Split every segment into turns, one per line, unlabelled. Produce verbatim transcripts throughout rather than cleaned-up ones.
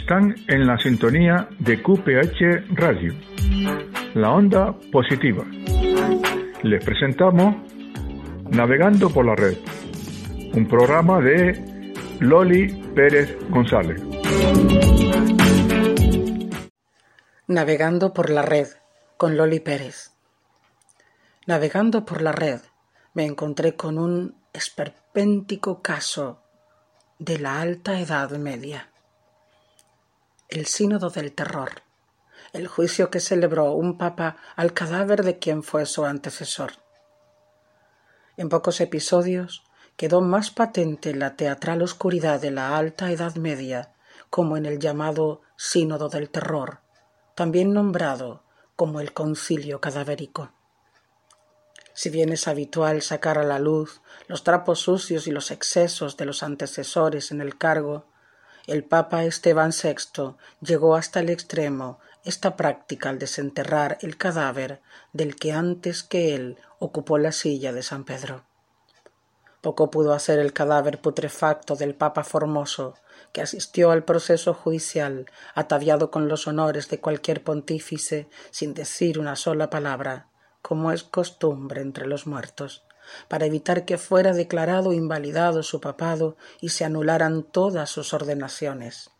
Están en la sintonía de Q P H Radio, la onda positiva. Les presentamos Navegando por la Red, un programa de Loli Pérez González.
Navegando por la Red, con Loli Pérez. Navegando por la red, me encontré con un esperpéntico caso de la Alta Edad Media. El Sínodo del Terror, el juicio que celebró un papa al cadáver de quien fue su antecesor. En pocos episodios quedó más patente la teatral oscuridad de la Alta Edad Media, como en el llamado Sínodo del Terror, también nombrado como el Concilio Cadavérico. Si bien es habitual sacar a la luz los trapos sucios y los excesos de los antecesores en el cargo, el Papa Esteban sexto llegó hasta el extremo esta práctica al desenterrar el cadáver del que antes que él ocupó la silla de San Pedro. Poco pudo hacer el cadáver putrefacto del Papa Formoso, que asistió al proceso judicial ataviado con los honores de cualquier pontífice sin decir una sola palabra, como es costumbre entre los muertos, para evitar que fuera declarado invalidado su papado y se anularan todas sus ordenaciones.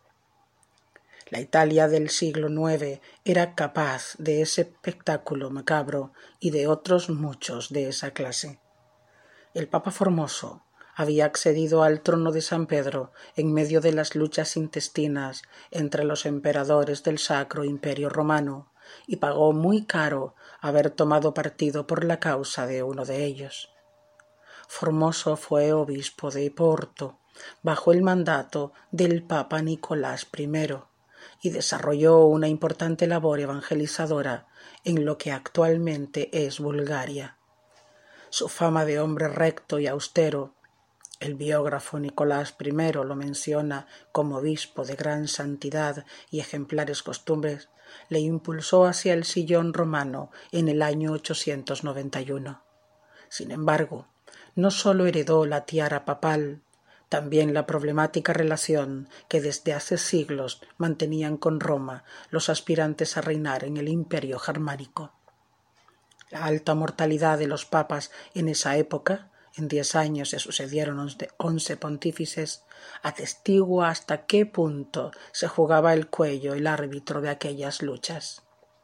La Italia del siglo nueve era capaz de ese espectáculo macabro y de otros muchos de esa clase. El Papa Formoso había accedido al trono de San Pedro en medio de las luchas intestinas entre los emperadores del Sacro Imperio Romano y pagó muy caro haber tomado partido por la causa de uno de ellos. Formoso fue obispo de Porto bajo el mandato del Papa Nicolás primero y desarrolló una importante labor evangelizadora en lo que actualmente es Bulgaria. Su fama de hombre recto y austero, el biógrafo Nicolás primero lo menciona como obispo de gran santidad y ejemplares costumbres, le impulsó hacia el sillón romano en el año ochocientos noventa y uno. Sin embargo, no sólo heredó la tiara papal, también la problemática relación que desde hace siglos mantenían con Roma los aspirantes a reinar en el imperio germánico. La alta mortalidad de los papas en esa época, en diez años se sucedieron once pontífices, atestigua hasta qué punto se jugaba el cuello el árbitro de aquellas luchas.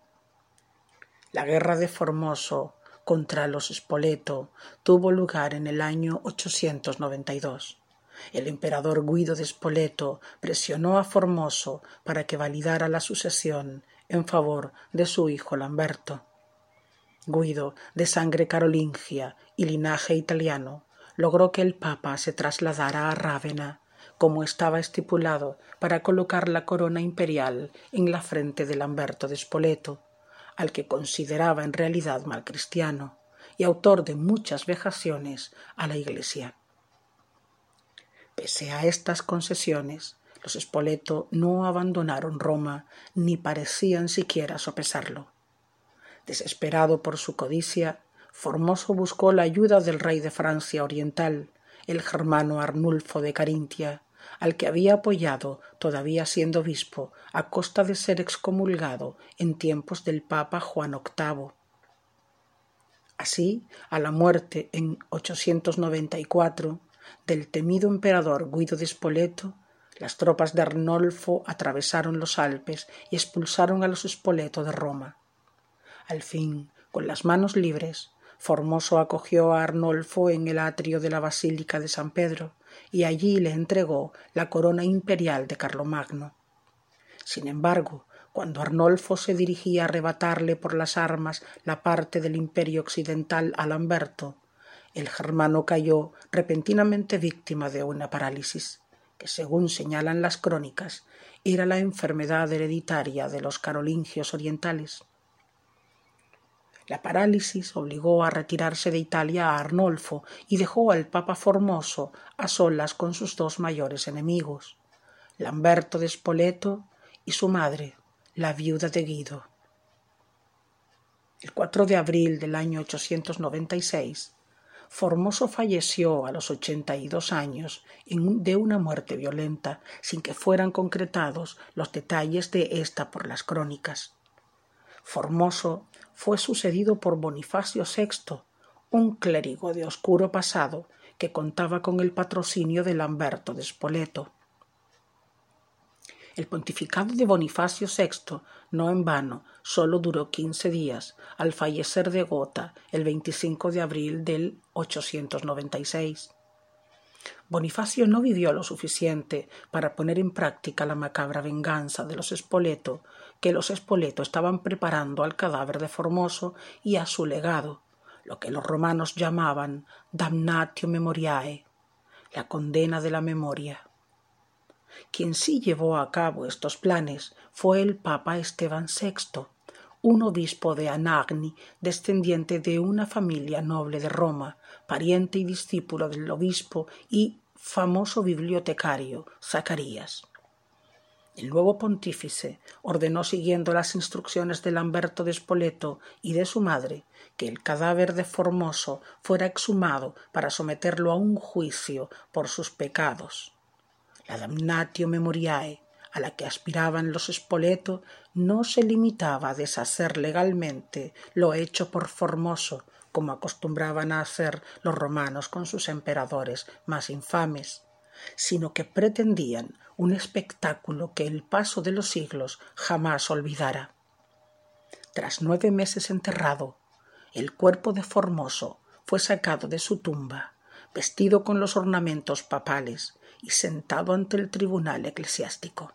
La guerra de Formoso contra los Spoleto tuvo lugar en el año ochocientos noventa y dos. El emperador Guido de Spoleto presionó a Formoso para que validara la sucesión en favor de su hijo Lamberto. Guido, de sangre carolingia y linaje italiano, logró que el papa se trasladara a Rávena, como estaba estipulado, para colocar la corona imperial en la frente de Lamberto de Spoleto, al que consideraba en realidad malcristiano y autor de muchas vejaciones a la Iglesia. Pese a estas concesiones, los Spoleto no abandonaron Roma ni parecían siquiera sopesarlo. Desesperado por su codicia, Formoso buscó la ayuda del rey de Francia Oriental, el germano Arnulfo de Carintia, al que había apoyado, todavía siendo obispo, a costa de ser excomulgado en tiempos del Papa Juan octavo. Así, a la muerte en ochocientos noventa y cuatro del temido emperador Guido de Spoleto, las tropas de Arnolfo atravesaron los Alpes y expulsaron a los Spoleto de Roma. Al fin, con las manos libres, Formoso acogió a Arnolfo en el atrio de la Basílica de San Pedro y allí le entregó la corona imperial de Carlomagno. Sin embargo, cuando Arnolfo se dirigía a arrebatarle por las armas la parte del imperio occidental a Lamberto, el germano cayó repentinamente víctima de una parálisis, que según señalan las crónicas, era la enfermedad hereditaria de los carolingios orientales. La parálisis obligó a retirarse de Italia a Arnolfo y dejó al Papa Formoso a solas con sus dos mayores enemigos, Lamberto de Spoleto y su madre, la viuda de Guido. El cuatro de abril del año ochocientos noventa y seis, Formoso falleció a los ochenta y dos años de una muerte violenta, sin que fueran concretados los detalles de esta por las crónicas. Formoso fue sucedido por Bonifacio sexto, un clérigo de oscuro pasado que contaba con el patrocinio de Lamberto de Spoleto. El pontificado de Bonifacio sexto, no en vano, solo duró quince días, al fallecer de gota el veinticinco de abril del ochocientos noventa y seis. Bonifacio no vivió lo suficiente para poner en práctica la macabra venganza de los Spoleto, que los Spoleto estaban preparando al cadáver de Formoso y a su legado, lo que los romanos llamaban damnatio memoriae, la condena de la memoria. Quien sí llevó a cabo estos planes fue el Papa Esteban sexto, un obispo de Anagni, descendiente de una familia noble de Roma, pariente y discípulo del obispo y famoso bibliotecario Zacarías. El nuevo pontífice ordenó, siguiendo las instrucciones de Lamberto de Spoleto y de su madre, que el cadáver de Formoso fuera exhumado para someterlo a un juicio por sus pecados. La damnatio memoriae, a la que aspiraban los Spoleto, no se limitaba a deshacer legalmente lo hecho por Formoso, como acostumbraban a hacer los romanos con sus emperadores más infames, sino que pretendían un espectáculo que el paso de los siglos jamás olvidara. Tras nueve meses enterrado, el cuerpo de Formoso fue sacado de su tumba, vestido con los ornamentos papales y sentado ante el tribunal eclesiástico.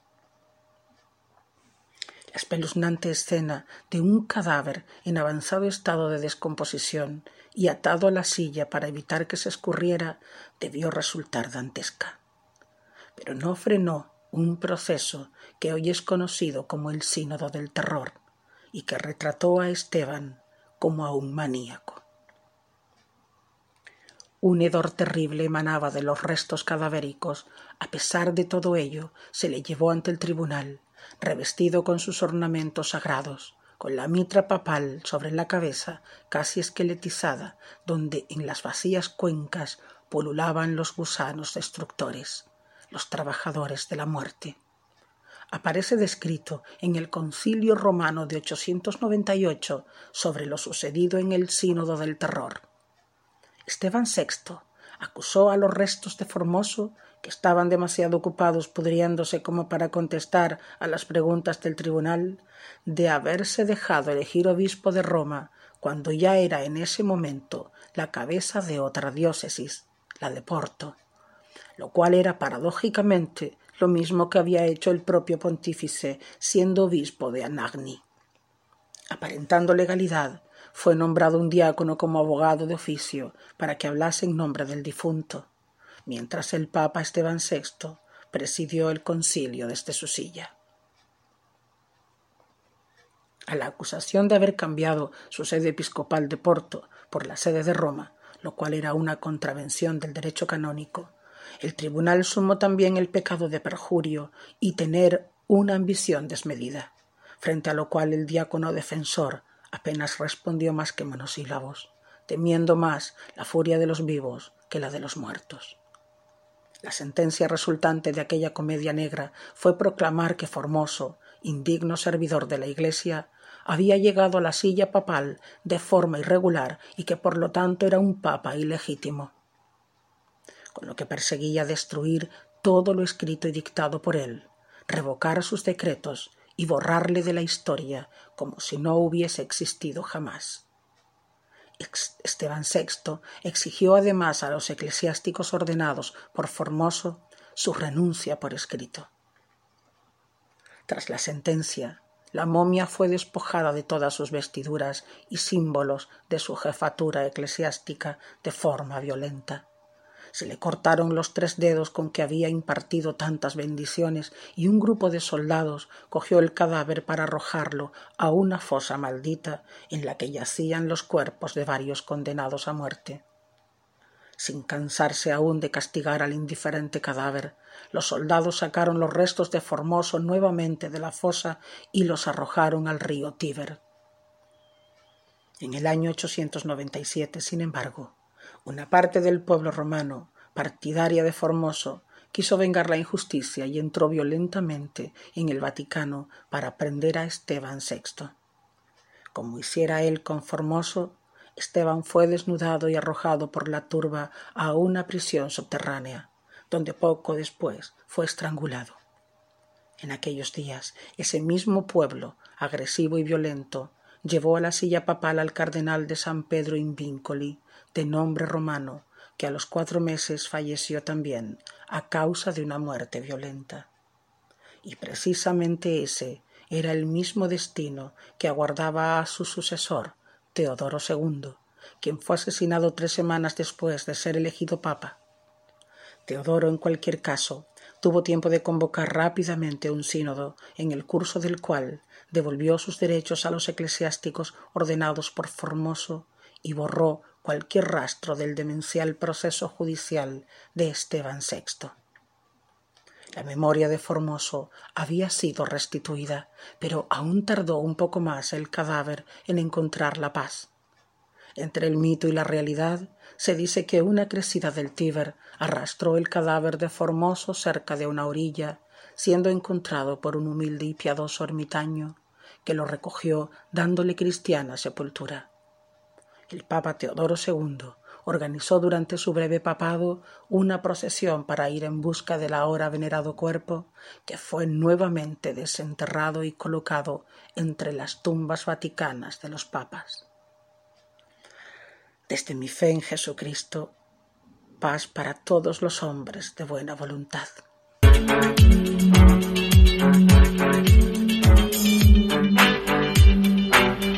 La espeluznante escena de un cadáver en avanzado estado de descomposición y atado a la silla para evitar que se escurriera debió resultar dantesca. Pero no frenó un proceso que hoy es conocido como el Sínodo del Terror y que retrató a Esteban como a un maníaco. Un hedor terrible emanaba de los restos cadavéricos. A pesar de todo ello, se le llevó ante el tribunal, revestido con sus ornamentos sagrados, con la mitra papal sobre la cabeza, casi esqueletizada, donde en las vacías cuencas pululaban los gusanos destructores, los trabajadores de la muerte. Aparece descrito en el Concilio Romano de ochocientos noventa y ocho sobre lo sucedido en el Sínodo del Terror. Esteban sexto acusó a los restos de Formoso, que estaban demasiado ocupados pudriéndose como para contestar a las preguntas del tribunal, de haberse dejado elegir obispo de Roma cuando ya era en ese momento la cabeza de otra diócesis, la de Porto, lo cual era paradójicamente lo mismo que había hecho el propio pontífice siendo obispo de Anagni. Aparentando legalidad, fue nombrado un diácono como abogado de oficio para que hablase en nombre del difunto, mientras el Papa Esteban sexto presidió el concilio desde su silla. A la acusación de haber cambiado su sede episcopal de Porto por la sede de Roma, lo cual era una contravención del derecho canónico, el tribunal sumó también el pecado de perjurio y tener una ambición desmedida, frente a lo cual el diácono defensor apenas respondió más que monosílabos, temiendo más la furia de los vivos que la de los muertos. La sentencia resultante de aquella comedia negra fue proclamar que Formoso, indigno servidor de la Iglesia, había llegado a la silla papal de forma irregular y que por lo tanto era un papa ilegítimo, con lo que perseguía destruir todo lo escrito y dictado por él, revocar sus decretos y borrarle de la historia como si no hubiese existido jamás. Esteban sexto exigió además a los eclesiásticos ordenados por Formoso su renuncia por escrito. Tras la sentencia, la momia fue despojada de todas sus vestiduras y símbolos de su jefatura eclesiástica de forma violenta. Se le cortaron los tres dedos con que había impartido tantas bendiciones y un grupo de soldados cogió el cadáver para arrojarlo a una fosa maldita en la que yacían los cuerpos de varios condenados a muerte. Sin cansarse aún de castigar al indiferente cadáver, los soldados sacaron los restos de Formoso nuevamente de la fosa y los arrojaron al río Tíber. En el año ochocientos noventa y siete, sin embargo, Una parte del pueblo romano, partidaria de Formoso, quiso vengar la injusticia y entró violentamente en el Vaticano para prender a Esteban sexto. Como hiciera él con Formoso, Esteban fue desnudado y arrojado por la turba a una prisión subterránea, donde poco después fue estrangulado. En aquellos días, ese mismo pueblo, agresivo y violento, llevó a la silla papal al cardenal de San Pedro in Vincoli, de nombre romano, que a los cuatro meses falleció también a causa de una muerte violenta. Y precisamente ese era el mismo destino que aguardaba a su sucesor, Teodoro segundo, quien fue asesinado tres semanas después de ser elegido papa. Teodoro, en cualquier caso, tuvo tiempo de convocar rápidamente un sínodo, en el curso del cual devolvió sus derechos a los eclesiásticos ordenados por Formoso y borró cualquier rastro del demencial proceso judicial de Esteban sexto. La memoria de Formoso había sido restituida, pero aún tardó un poco más el cadáver en encontrar la paz. Entre el mito y la realidad se dice que una crecida del Tíber arrastró el cadáver de Formoso cerca de una orilla, siendo encontrado por un humilde y piadoso ermitaño, que lo recogió dándole cristiana sepultura. El Papa Teodoro segundo organizó durante su breve papado una procesión para ir en busca del ahora venerado cuerpo, que fue nuevamente desenterrado y colocado entre las tumbas vaticanas de los papas. Desde mi fe en Jesucristo, paz para todos los hombres de buena voluntad.